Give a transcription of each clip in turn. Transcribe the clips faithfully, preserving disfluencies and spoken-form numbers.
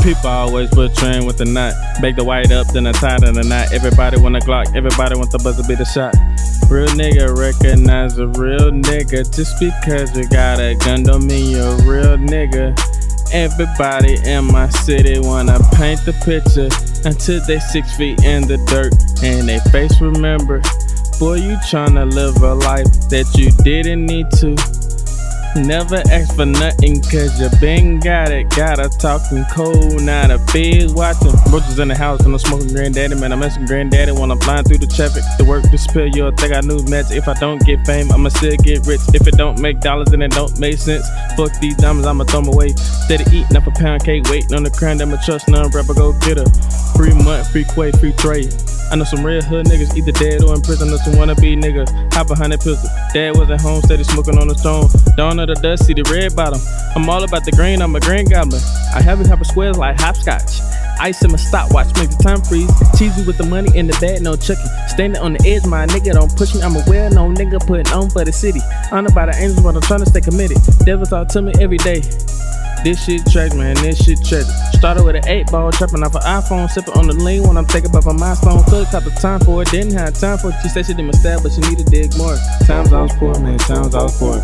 People always put train with the knot. Bake the white up, then I tie it in the knot. Everybody want a Glock, everybody want the buzzer be the shot. Real nigga recognize a real nigga. Just because you got a gun don't mean you're a real nigga. Everybody in my city wanna paint the picture until they six feet in the dirt and they face remember. Boy, you tryna live a life that you didn't need to. Never ask for nothing cause you been got it. Got a talking cold, not a big watching. Roaches in the house and I'm smoking granddaddy. Man, I'm messing granddaddy when I'm flying through the traffic. The work disappear, you'll think I knew magic. If I don't get fame, I'ma still get rich. If it don't make dollars, then it don't make sense. Fuck these diamonds, I'ma throw them away. Steady eating up a pound cake, waiting on the crown. I'ma trust none, rapper go get her. Free month, free quay, free trade. I know some real hood niggas, either dead or in prison. Know some wannabe niggas, hop behind that pistol. Dad was at home, steady smoking on the stone. Dawn of the dust, see the red bottom. I'm all about the green, I'm a green goblin. I have it hopping squares like hopscotch. Ice in my stopwatch, make the time freeze. Cheesy with the money in the bag, no chucking. Standing on the edge, my nigga don't push me. I'm a well-known nigga putting on for the city. Honored by the angels, but I'm trying to stay committed. Devils talk to me every day. This shit trash, man, this shit tragic. Started with an eight ball, trapping off an iPhone, sipping on the lean when I'm thinking about my milestone. Could've caught the time for it, didn't have time for it. She said she did my style, but she needed to dig more. Times I was poor, man, times I was poor.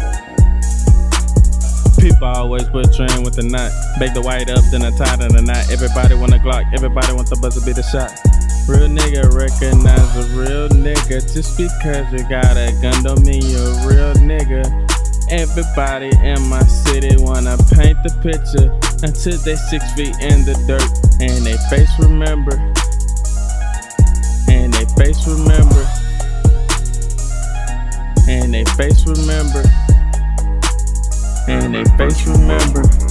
People always put train with the knot. Bake the white up, then I tie it in the knot. Everybody want a Glock, everybody want the buzzer be the shot. Real nigga recognize a real nigga. Just because you got a gun don't mean you're a real nigga. Everybody in my city wanna paint the picture until they six feet in the dirt and they face remember. And they face remember. And they face remember. And they face remember.